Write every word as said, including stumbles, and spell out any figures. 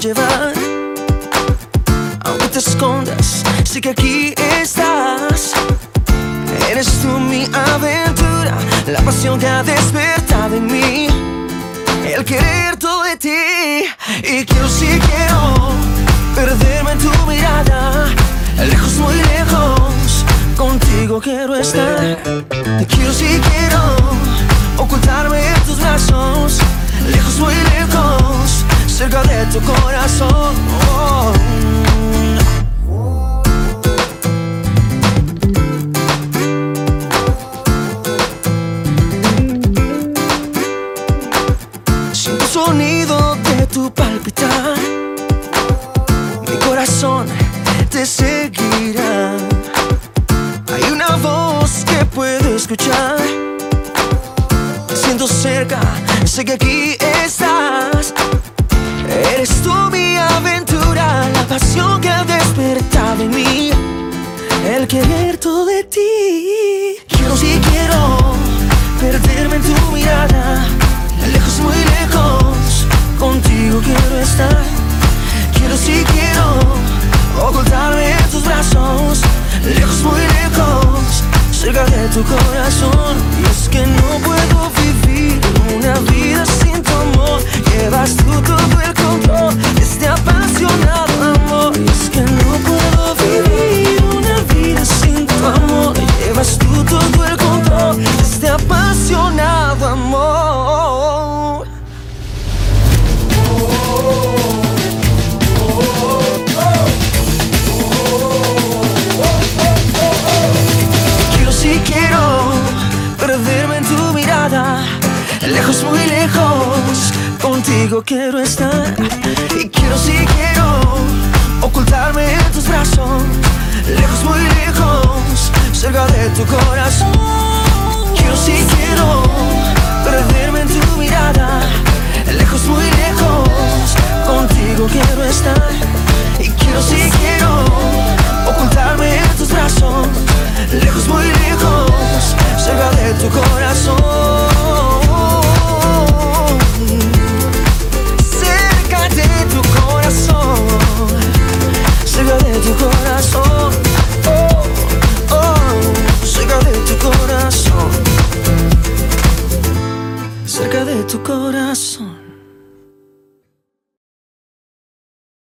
llevar. Aunque te escondas, sé que aquí estás. Eres tú mi aventura, la pasión que ha despertado en mí, el querer todo de ti. Y quiero, sí quiero perderme en tu mirada, lejos, muy lejos, contigo quiero estar. Quiero, sí quiero ocultarme en tus brazos, lejos, muy lejos, cerca de tu corazón. Oh. Siento el sonido de tu palpitar, mi corazón te seguirá. Hay una voz que puedo escuchar, te siento cerca, sé que aquí estás. Eres tú mi aventura, la pasión que ha despertado en mí, el querer todo de ti. Quiero, sí quiero perderme en tu mirada, lejos, muy lejos, contigo quiero estar. Quiero, sí quiero ocultarme en tus brazos, lejos, muy lejos, cerca de tu corazón. Y es que no puedo vivir una vida sin tu amor, llevas tú todo el control de este apasionado amor. Y es que no puedo vivir una vida sin tu amor, llevas tú todo el control de este apasionado amor. Quiero, sí quiero perderme en tu mirada, lejos, muy lejos, contigo quiero estar. Y quiero, sí quiero ocultarme en tus brazos, lejos, muy lejos, cerca de tu corazón. Quiero, sí quiero perderme en tu mirada, lejos, muy lejos, contigo quiero estar. Y quiero, sí quiero ocultarme en tus brazos, lejos, muy lejos, cerca de tu corazón. Cerca de tu corazón, cerca de tu corazón. Oh, oh, cerca de tu corazón, cerca de tu corazón.